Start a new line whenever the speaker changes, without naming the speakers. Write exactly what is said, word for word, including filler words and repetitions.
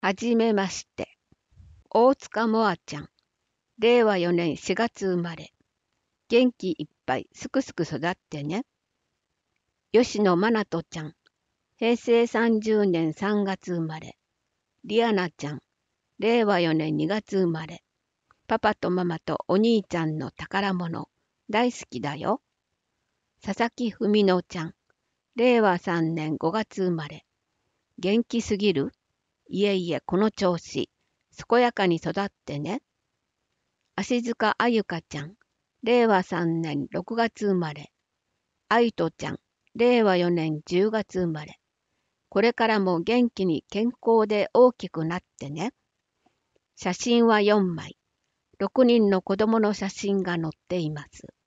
はじめまして。大塚もあちゃん。れいわよねんしがつ生まれ。元気いっぱいすくすく育ってね。吉野まなとちゃん。へいせいさんじゅうねんさんがつ生まれ。りあなちゃん。れいわよねんにがつ生まれ。パパとママとお兄ちゃんの宝物。大好きだよ。佐々木ふみのちゃん。れいわさんねんごがつ生まれ。元気すぎる？いえいえ、この調子。健やかに育ってね。芦塚あゆかちゃん。れいわさんねんろくがつ生まれ。あいとちゃん。れいわよねんじゅうがつ生まれ。これからも元気に健康で大きくなってね。写真はよんまい。ろくにんの子供の写真が載っています。